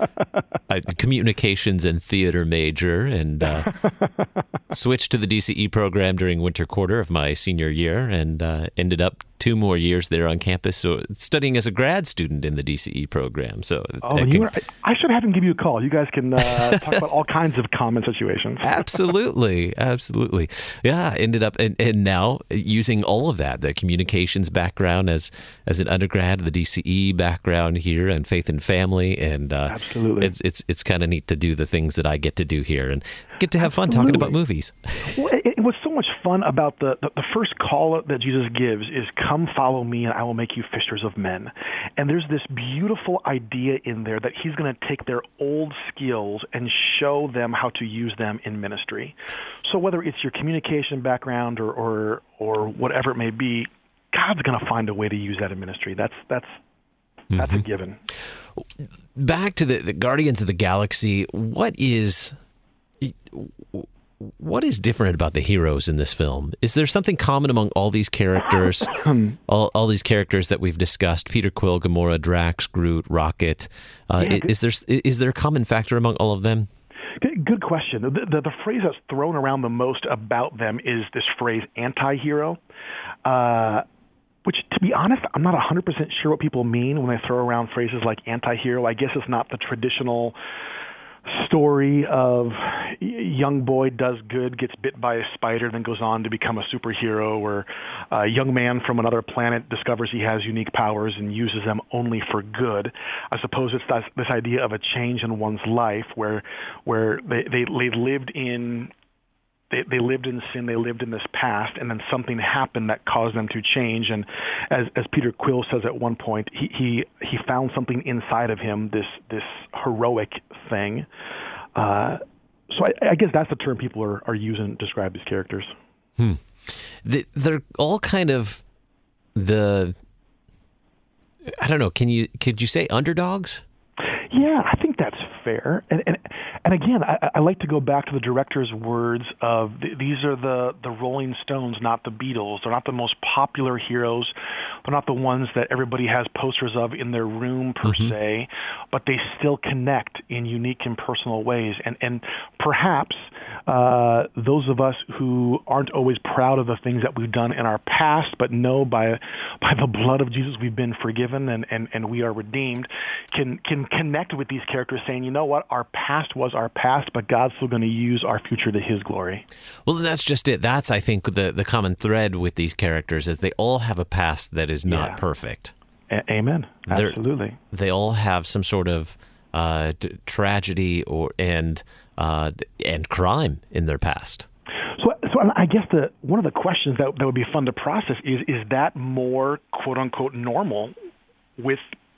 I, communications and theater major, and uh, switched to the D C E program during winter quarter of my senior year, and uh, ended up two more years there on campus, so studying as a grad student in the D C E program. So oh, I, you can, were, I should have him give you a call. You guys can uh, talk about all kinds of common situations. Absolutely, absolutely. Yeah, ended up and, and now using all of that, the communications background as as an undergrad, the D C E background here, and faith and family, and uh, absolutely, it's it's it's kind of neat to do the things that I get to do here and get to have absolutely. fun talking about movies. Well, it, it was so much fun about the, the the first call that Jesus gives is, "Come follow me, and I will make you fishers of men." And there's this beautiful idea in there that he's going to take their old skills and show them how to use them in ministry. So whether it's your communication background or or, or whatever it may be, God's going to find a way to use that in ministry. That's that's that's mm-hmm. a given. Back to the, the Guardians of the Galaxy. What is what is different about the heroes in this film? Is there something common among all these characters? all, all these characters that we've discussed: Peter Quill, Gamora, Drax, Groot, Rocket. Uh, yeah, is there is there a common factor among all of them? Good question. The, the, the phrase that's thrown around the most about them is this phrase "anti-hero." Uh, Which, to be honest, I'm not one hundred percent sure what people mean when they throw around phrases like anti-hero. I guess it's not the traditional story of young boy does good, gets bit by a spider, then goes on to become a superhero, or a young man from another planet discovers he has unique powers and uses them only for good. I suppose it's this, this idea of a change in one's life where where they, they, they lived in... They, they lived in sin, they lived in this past, and then something happened that caused them to change. And as as Peter Quill says at one point, he he, he found something inside of him, this this heroic thing. Uh, so I, I guess that's the term people are, are using to describe these characters. Hmm. The, they're all kind of the, I don't know, can you could you say underdogs? Yeah, I think that's fair. And and, and again, I, I like to go back to the director's words of th- these are the, the Rolling Stones, not the Beatles. They're not the most popular heroes. They're not the ones that everybody has posters of in their room per mm-hmm. se, but they still connect in unique and personal ways. And and perhaps uh, those of us who aren't always proud of the things that we've done in our past, but know by by the blood of Jesus we've been forgiven and, and, and we are redeemed, can can connect with these characters saying, you know what, our past was our past, but God's still going to use our future to his glory. Well, that's just it. That's, I think, the, the common thread with these characters is they all have a past that is not yeah. perfect. A- amen. Absolutely. They're, they all have some sort of uh, d- tragedy or and uh, and crime in their past. So, so I guess the one of the questions that, that would be fun to process is, is that more, quote-unquote, normal with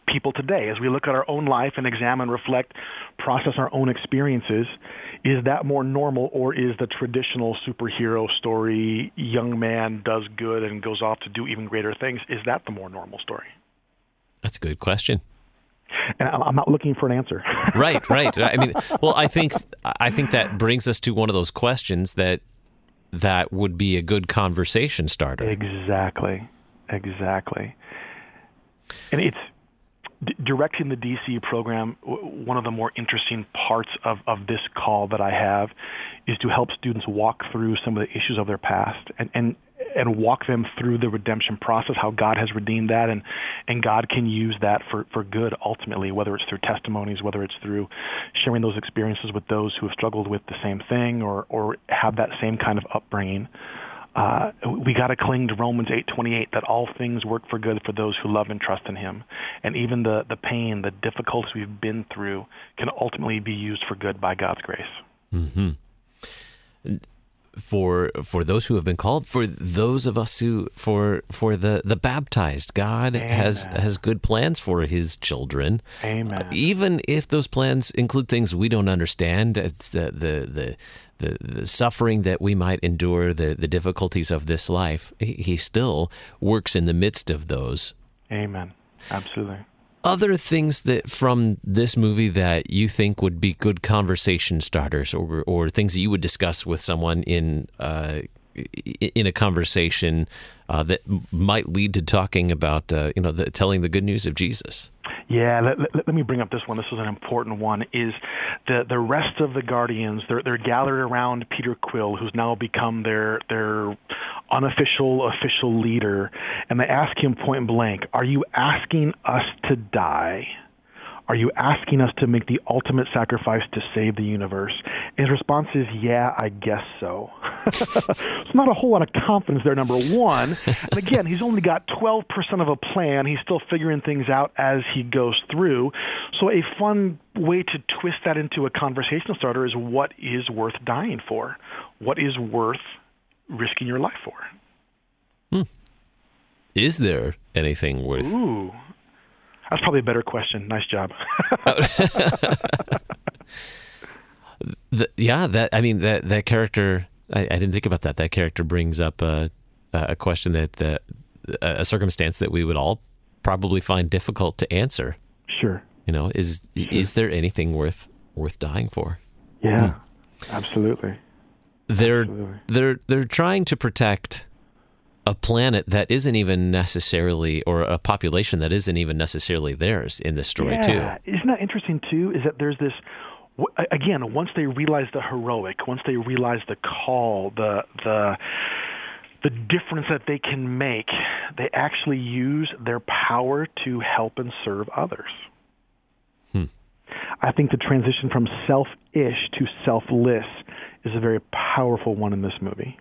people today. As we look at our own life and examine, reflect, process our own experiences, is that more normal, or is the traditional superhero story, young man does good and goes off to do even greater things, is that the more normal story? That's a good question. And I'm not looking for an answer. Right, right. I mean, well, I think I think that brings us to one of those questions that that would be a good conversation starter. Exactly, exactly. And it's d- directing the D C program. W- one of the more interesting parts of, of this call that I have is to help students walk through some of the issues of their past and, and and walk them through the redemption process, how God has redeemed that, and, and God can use that for, for good ultimately, whether it's through testimonies, whether it's through sharing those experiences with those who have struggled with the same thing or, or have that same kind of upbringing. Uh, we got to cling to Romans eight twenty-eight, that all things work for good for those who love and trust in Him. And even the, the pain, the difficulties we've been through can ultimately be used for good by God's grace. Mm-hmm. For for those who have been called, for those of us who, for for the, the baptized, God Amen. has has good plans for His children. Amen. Uh, even if those plans include things we don't understand, it's the the the, the, the suffering that we might endure, the, the difficulties of this life, he, he still works in the midst of those. Amen. Absolutely. Other things that from this movie that you think would be good conversation starters, or or things that you would discuss with someone in uh, in a conversation uh, that might lead to talking about uh, you know the, telling the good news of Jesus. Yeah, let, let, let me bring up this one. This is an important one. Is the the rest of the Guardians? They're they're gathered around Peter Quill, who's now become their their unofficial official leader, and they ask him point blank, "Are you asking us to die? Are you asking us to make the ultimate sacrifice to save the universe?" And his response is, "Yeah, I guess so." It's not a whole lot of confidence there, number one. And again, he's only got twelve percent of a plan. He's still figuring things out as he goes through. So a fun way to twist that into a conversation starter is, what is worth dying for? What is worth risking your life for? Hmm. Is there anything worth... Ooh. That's probably a better question. Nice job. the, yeah, that I mean that that character. I, I didn't think about that. That character brings up a a question that uh, a circumstance that we would all probably find difficult to answer. Sure. You know, is sure. is there anything worth worth dying for? Yeah, hmm. absolutely. They're absolutely. they're they're trying to protect a planet that isn't even necessarily, or a population that isn't even necessarily theirs in this story, yeah. too. Isn't that interesting, too, is that there's this, again, once they realize the heroic, once they realize the call, the the the difference that they can make, they actually use their power to help and serve others. Hmm. I think the transition from selfish to selfless is a very powerful one in this movie.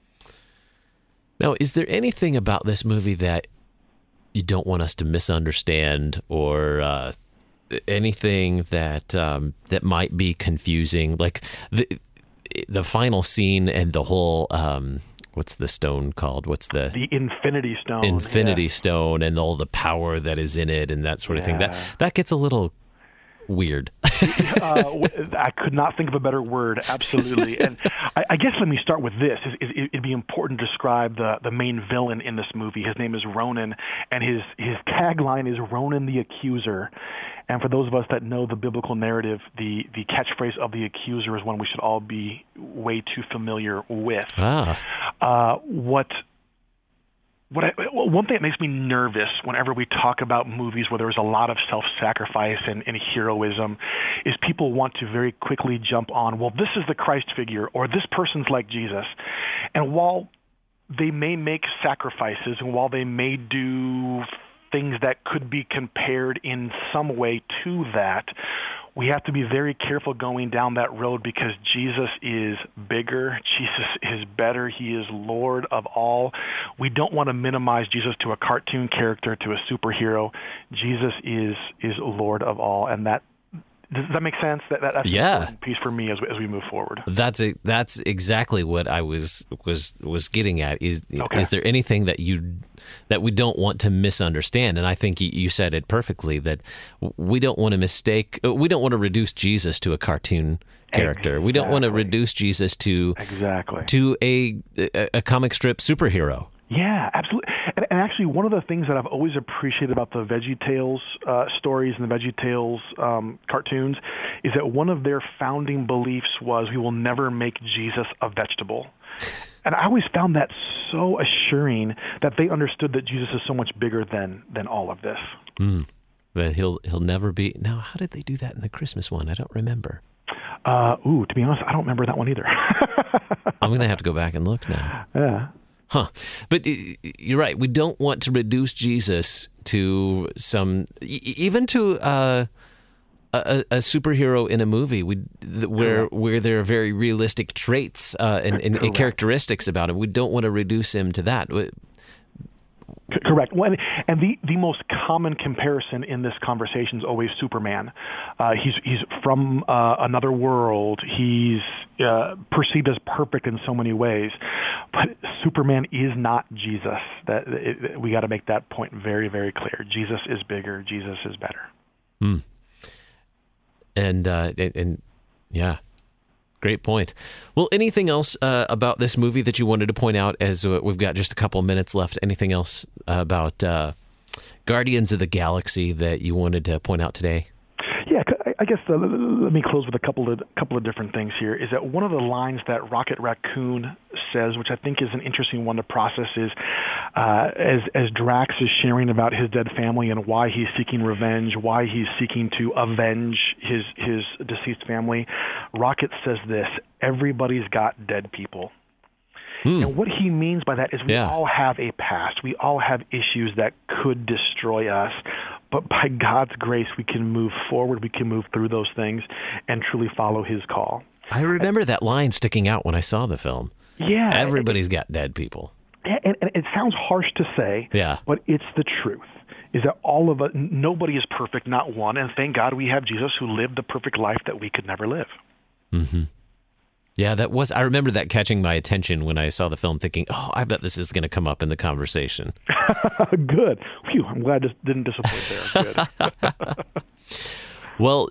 Now, is there anything about this movie that you don't want us to misunderstand, or uh, anything that um, that might be confusing? Like the the final scene and the whole um, what's the stone called? What's the the Infinity Stone? Infinity yeah. Stone, and all the power that is in it, and that sort of yeah. thing. That that gets a little weird. uh, I could not think of a better word. Absolutely. And I, I guess let me start with this. It, it'd be important to describe the, the main villain in this movie. His name is Ronan, and his, his tagline is Ronan the Accuser. And for those of us that know the biblical narrative, the, the catchphrase of the accuser is one we should all be way too familiar with. Ah. Uh, what... What I, one thing that makes me nervous whenever we talk about movies where there's a lot of self-sacrifice and, and heroism is people want to very quickly jump on, well, this is the Christ figure, or this person's like Jesus. And while they may make sacrifices, and while they may do things that could be compared in some way to that, we have to be very careful going down that road, because Jesus is bigger, Jesus is better, He is Lord of all. We don't want to minimize Jesus to a cartoon character, to a superhero. Jesus is is Lord of all, and that Does that make sense? That, that that's yeah. an important piece for me as we, as we move forward. That's a, that's exactly what I was was was getting at. Is Okay. is there anything that you that we don't want to misunderstand? And I think you, you said it perfectly, that we don't want to mistake. We don't want to reduce Jesus to a cartoon character. Exactly. We don't want to reduce Jesus to exactly to a a, a comic strip superhero. Yeah, absolutely. And, and actually, one of the things that I've always appreciated about the VeggieTales uh, stories and the VeggieTales um, cartoons is that one of their founding beliefs was we will never make Jesus a vegetable. And I always found that so assuring that they understood that Jesus is so much bigger than than all of this. Mm. But he'll he'll never be. Now, how did they do that in the Christmas one? I don't remember. Uh, ooh, to be honest, I don't remember that one either. I'm going to have to go back and look now. Yeah. Huh. But you're right. We don't want to reduce Jesus to some, even to uh, a, a superhero in a movie we, where where there are very realistic traits uh, and, and, and characteristics about him. We don't want to reduce him to that. Correct. Well, and the, the most common comparison in this conversation is always Superman. Uh, he's he's from uh, another world. He's uh, perceived as perfect in so many ways, but Superman is not Jesus. That it, we got to make that point very, very clear. Jesus is bigger. Jesus is better. Hmm. And uh, and, and yeah. Great point. Well, anything else uh, about this movie that you wanted to point out as uh, we've got just a couple of minutes left? Anything else uh, about uh, Guardians of the Galaxy that you wanted to point out today? Yeah, I guess uh, let me close with a couple of couple of different things here. Is that one of the lines that Rocket Raccoon says, which I think is an interesting one to process, is uh, as as Drax is sharing about his dead family and why he's seeking revenge, why he's seeking to avenge his his deceased family. Rocket says this: "Everybody's got dead people." Hmm. And what he means by that is we yeah. all have a past. We all have issues that could destroy us. But by God's grace, we can move forward, we can move through those things and truly follow his call. I remember that line sticking out when I saw the film. Yeah. Everybody's got dead people. And, and it sounds harsh to say, yeah. but it's the truth, is that all of us, nobody is perfect, not one. And thank God we have Jesus who lived the perfect life that we could never live. Mm-hmm. Yeah, that was, I remember that catching my attention when I saw the film, thinking, oh, I bet this is going to come up in the conversation. Good. Phew, I'm glad this didn't disappoint there. Good. Well,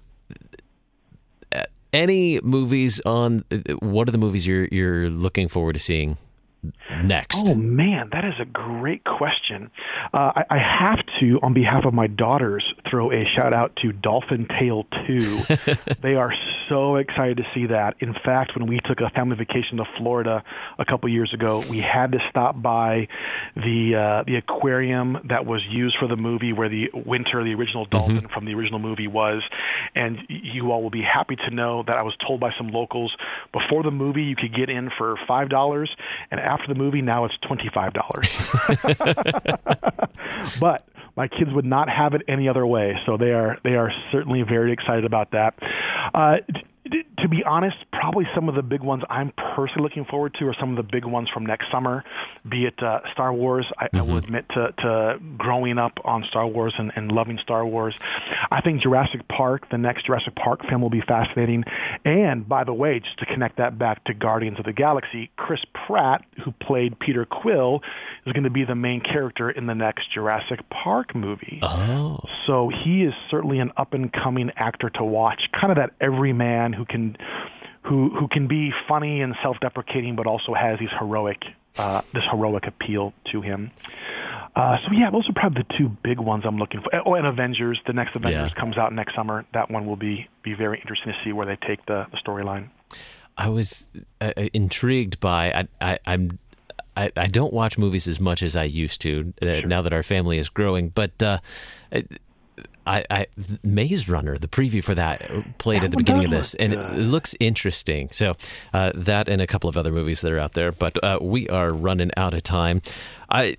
any movies on, what are the movies you're you're looking forward to seeing next? Oh, man, that is a great question. Uh, I, I have to, on behalf of my daughters, throw a shout-out to Dolphin Tale two. They are so excited to see that. In fact, when we took a family vacation to Florida a couple years ago, we had to stop by the uh, the aquarium that was used for the movie where the Winter, the original dolphin mm-hmm. from the original movie, was. And you all will be happy to know that I was told by some locals before the movie you could get in for five dollars, and after the movie, now it's twenty-five dollars. But my kids would not have it any other way, so they are they are certainly very excited about that. Uh, to be honest, probably some of the big ones I'm personally looking forward to are some of the big ones from next summer, be it uh, Star Wars. I, mm-hmm. I will admit to, to growing up on Star Wars and, and loving Star Wars. I think Jurassic Park, the next Jurassic Park film, will be fascinating. And, by the way, just to connect that back to Guardians of the Galaxy, Chris Pratt, who played Peter Quill, is going to be the main character in the next Jurassic Park movie. Oh. So he is certainly an up-and-coming actor to watch, kind of that everyman who can who who can be funny and self-deprecating, but also has these heroic uh, this heroic appeal to him. Uh, so yeah, those are probably the two big ones I'm looking for. Oh, and Avengers, the next Avengers yeah. comes out next summer. That one will be be very interesting to see where they take the, the storyline. I was uh, intrigued by I, I I'm. I, I don't watch movies as much as I used to uh, sure. now that our family is growing, but uh, I, I Maze Runner, the preview for that played that at the beginning of this, and it, it looks interesting. So uh, that and a couple of other movies that are out there, but uh, we are running out of time. I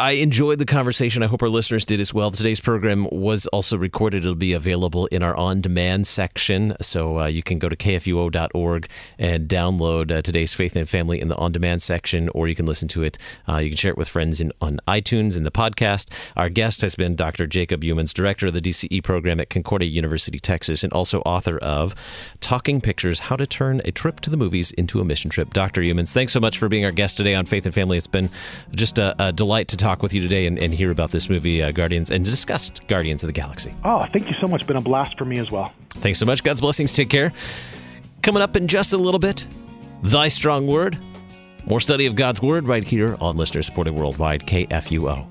I enjoyed the conversation. I hope our listeners did as well. Today's program was also recorded. It'll be available in our on-demand section, so uh, you can go to K F U O dot org and download uh, today's Faith and Family in the on-demand section, or you can listen to it. Uh, you can share it with friends in, on iTunes in the podcast. Our guest has been Doctor Jacob Youmans, director of the D C E program at Concordia University, Texas, and also author of Talking Pictures, How to Turn a Trip to the Movies into a Mission Trip. Doctor Youmans, thanks so much for being our guest today on Faith and Family. It's been just a, a delight to talk with you today and, and hear about this movie, uh, Guardians, and discuss Guardians of the Galaxy. Oh, thank you so much. It's been a blast for me as well. Thanks so much. God's blessings. Take care. Coming up in just a little bit, Thy Strong Word. More study of God's Word right here on Listener Supported Worldwide, K F U O.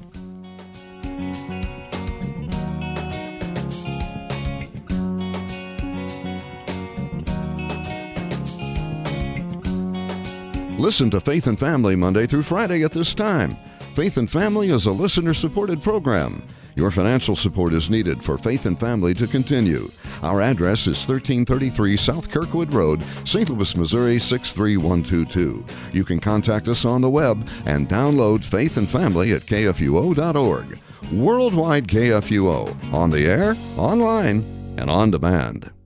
Listen to Faith and Family Monday through Friday at this time. Faith and Family is a listener-supported program. Your financial support is needed for Faith and Family to continue. Our address is thirteen thirty-three South Kirkwood Road, Saint Louis, Missouri six three one two two. You can contact us on the web and download Faith and Family at K F U O dot org. Worldwide K F U O, on the air, online, and on demand.